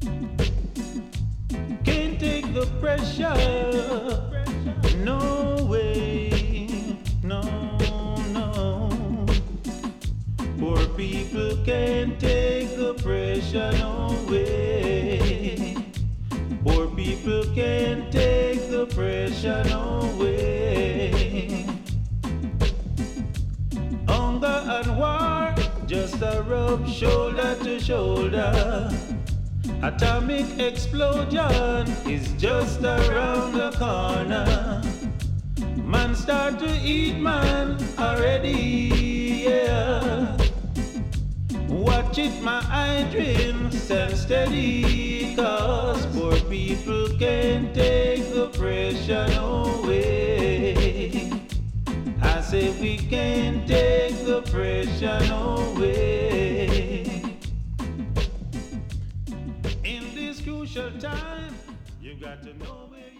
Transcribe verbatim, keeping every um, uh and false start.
Can't take the pressure. No way. No, no. Poor people can't take the pressure. No way. Poor people can't take the pressure. No way. Hunger and war just a rub shoulder to shoulder. Atomic explosion is just around the corner. Man start to eat man already, yeah. Watch it, my eye dream, stand steady, cause poor people can't take the pressure, no way. I say we can't take the pressure, no way. In this crucial time, you got to know where